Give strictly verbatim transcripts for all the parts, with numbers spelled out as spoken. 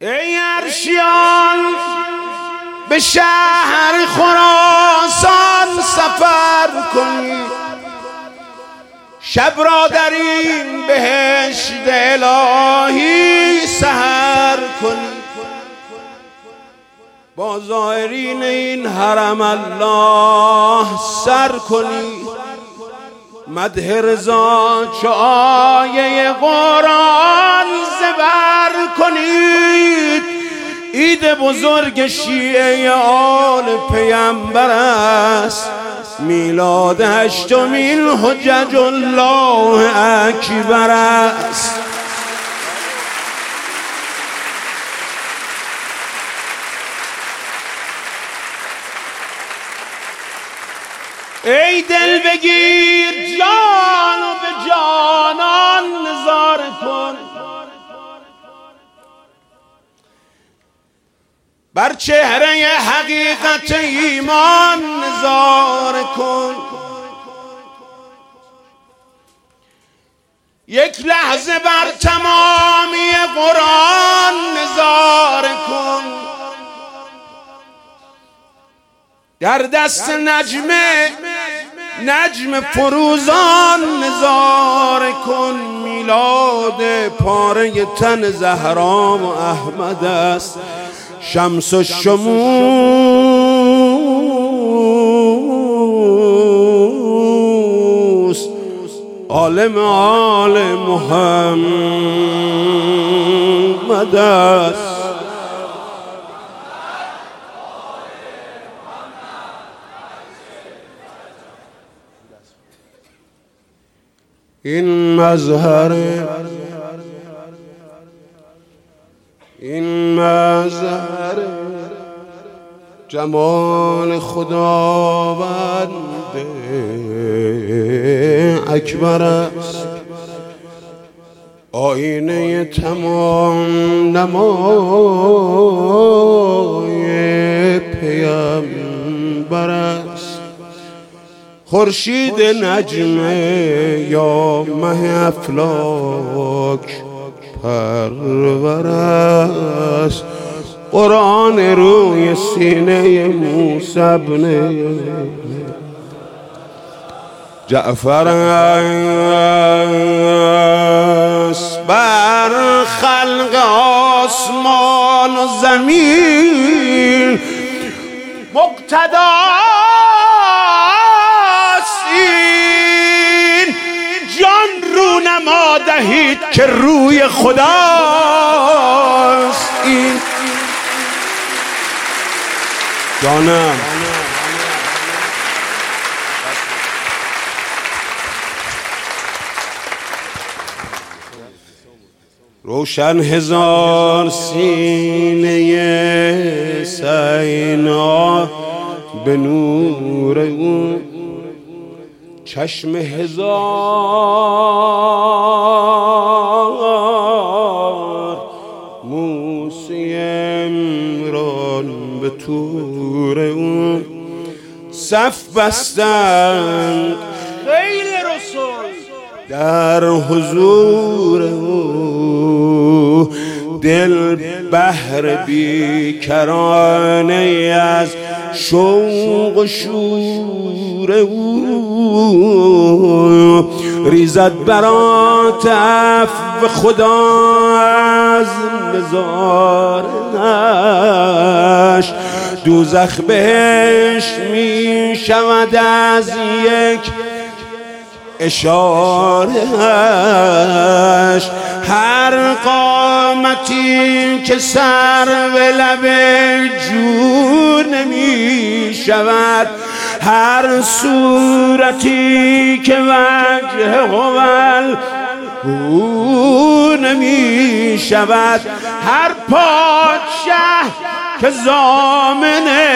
ای عرشیان به شهر خراسان سفر کنید، شب را در این بهشت الهی سحر کنید، با زائرین این حرم الله سر کنید، مدح رضا چو آیه قرآن زبر کنید. عید بزرگ شیعه آل پیامبر است، میلاد هشتمین حجج الله اکبر است. ای دل بگیر جان و به جانان نظاره کن، بر چهره حقیقت ایمان نظاره کن. یک لحظه بر تمامی قرآن نظاره کن، در دست نجمه نجم فروزان نظاره کن. میلاد پاره تن زهرا و احمد است، شمس و شموس عالم آل محمد است. این مظهر این مظهر جمال خداوند اکبر است، آینه تمام نمای پیامبر است. خورشید نجم یا مه افلاک پرور است، قرآن روی سینه موسی ابن جعفر است. بر خلق آسمان و زمین مقتدا نما دهید که روی خداست این. جانم روشن هزار سینه سینا به نور او، چشم هزار موسی عمران به طور او، صف بستند خیل رسول در حضور او، دل بحر بیکرانه از شوق و شور او، ریزد برات عفو خدا از نظارش، دوزخ بهشت می شود از یک اشارهش. هر قامتی که سر به لب جو نمی شود، هر صورتی که وجه هول او نمی شود، هر پادشه که ضامنه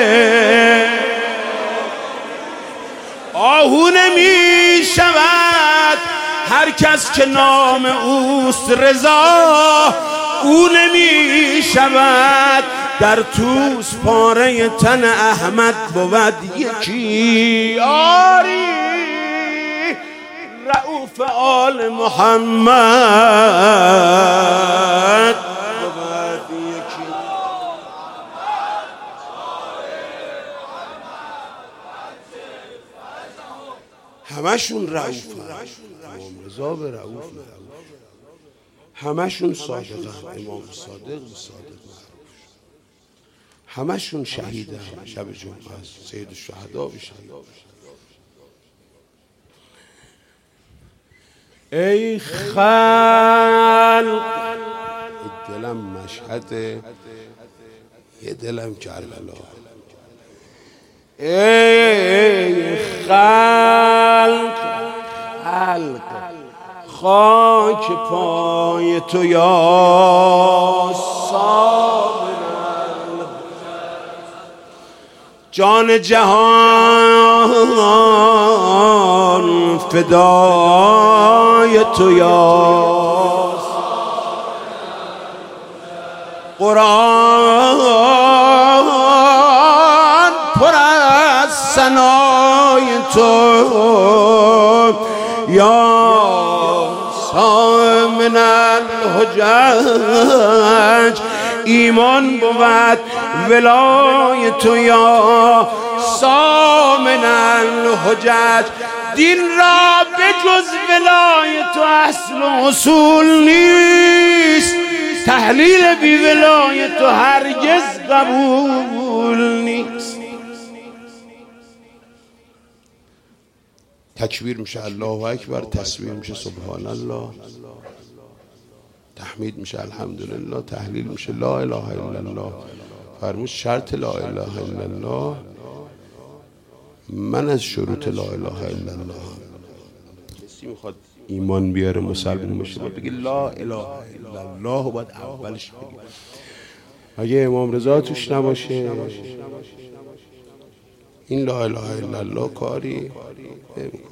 آهو نمی شود، هر کس که نام اوست رضا او نمی شود. در توس پاره تن احمد بود یکی، آری رؤوف آل محمد بود همشون رؤوفن، امام رضا به رؤوف، همشون صادقن، امام صادق به صادق معروف، همشون شهیدن، شب جمعه است، سید الشهدا بشن. ای خلق، دلم مشهده، یه دلم کربلا. ای خلق، خلق خاک پای تو یا صابر، جان جهان فدای تو یا قرآن پر از ثنای تو یا سامن الحجج، ایمان بود ولای تو یا سامن الحجج، دین را به جز ولای تو اصل و اصول نیست، تحلیل بی ولای تو هرگز قبول نیست. تکبیر میشه الله اکبر، تسبیح میشه سبحان الله، تحمید میشه الحمدلله، تحلیل میشه لا اله الا الله. فرمود شرط لا اله الا الله من از شروط لا اله الا الله. کسی میخواد ایمان بیاره مسلمان بشه باید بگه لا اله الا الله، باید اولش بگه. اگه امام رضا توش نباشه این لا اله الا الله کاری نمیکنه.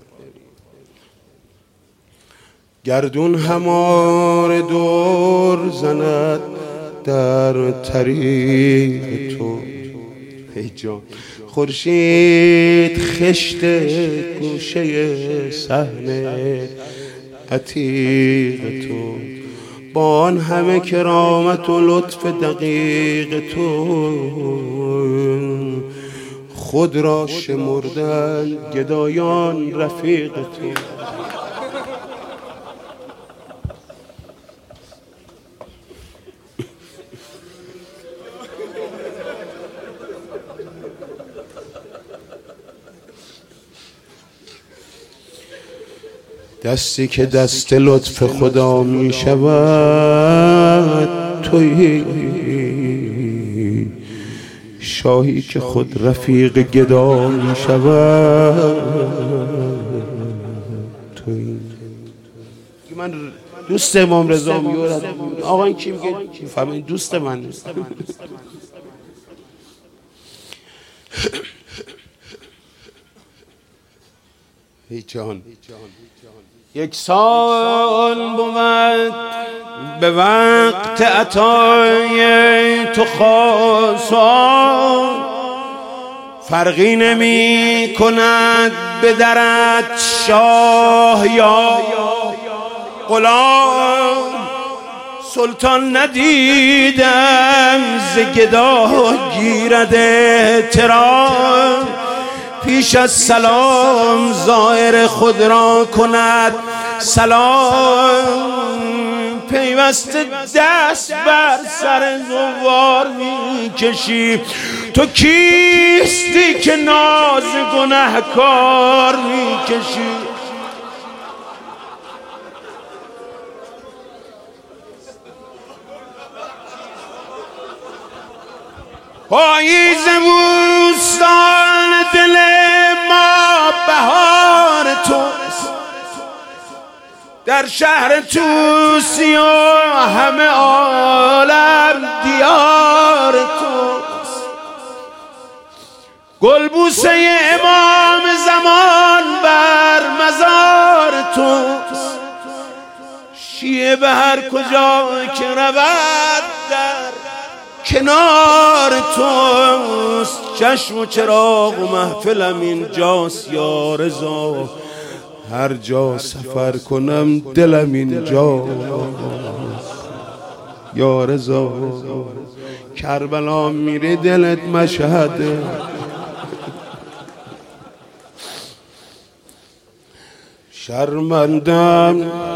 گردون همار دور زند در طریق تو، ای جان خورشید خشت گوشه صحن عتیق تو، با آن همه کرامت و لطف دقیق تو، خود را شمردن گدایان رفیق تو. دستی که دست لطف خدا می شود تویی، شاهی که خود رفیق گدا می شود تویی. من دوست امام رضا میورد، آقا این کی میگه فهمین دوست من نیست. ای جان یک سال بود به وقت عطای تو خاصان، فرقی نمی کند به درت شاه یا غلام، سلطان ندیدم ز گدا گیرد احترام، پیش از سلام زائر خود را کند سلام، پیوسته دست بر سر زوار می کشی، تو کیستی که ناز گنهکار می کشی. پاییز بوستان دل ما بهار توست، در شهر توسی و همه عالم دیار توست، گلبوسه امام زمان بر مزار توست، شیعه به هر کجا که رود در کنار توست، چشم و چراغ و محفلم اینجاست یا رضا، هر جا سفر کنم دلم اینجاست یا رضا، کربلا میری دلت مشهده. شرمندم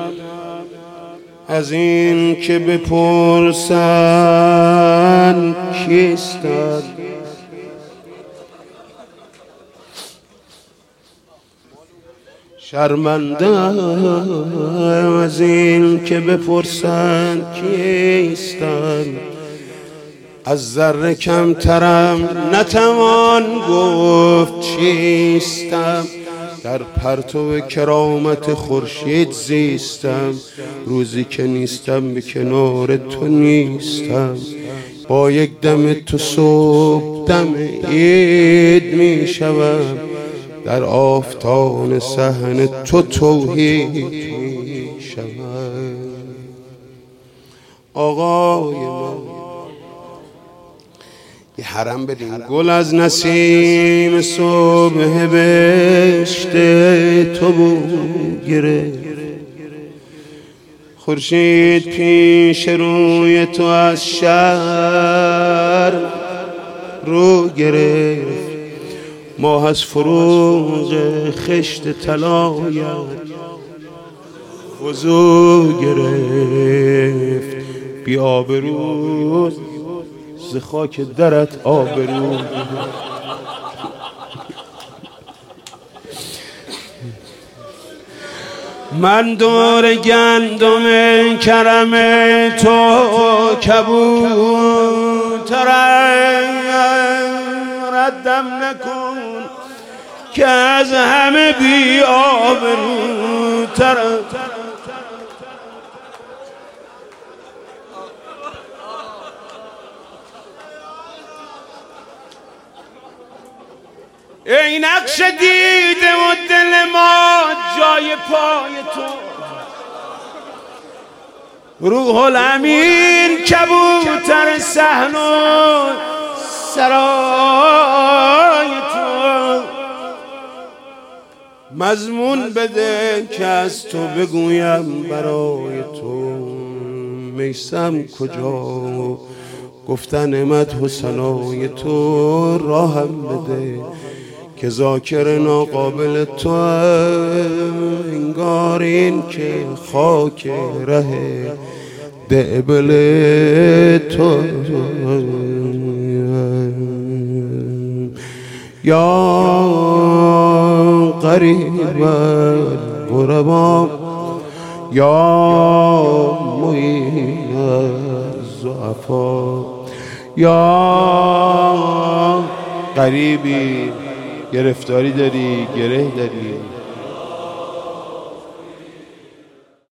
از این که بپرسن کیستن، شرمندم از این که بپرسن کیستن، از ذره کمترم نتوان گفت چیستم، در پرتو کرامت خورشید زیستم، روزی که نیستم به کنار تو نیستم، با یک دم تو صبح دم عید می شوم، در آفتان صحن تو توحید می شوم. آقای من یه حرم بدین گل از نسیم صبح بهشت تو بو گرفت، خورشید پیش روی تو از شهر رو گرفت، ماه از فروغ خشت طلایت وضو گرفت، بی آبرو ز خاک درت آبرو. من دور گندم کرم تو کبوترم، ردم نکن که از همه بی آبروترم. ای نقش دیده و دل ما جای پای تو، روح الامین کبوتر صحن و سرای تو، مضمون بده که از تو بگویم برای تو، میسم کجا گفتن مدح و ثنای تو، راهم بده که ذاکر ناقابل تو، انگار این که خاک ره دعبل تو. یا قریب الغربا یا معین الضعفا، یا قریبی گرفتاری داری، گره داری،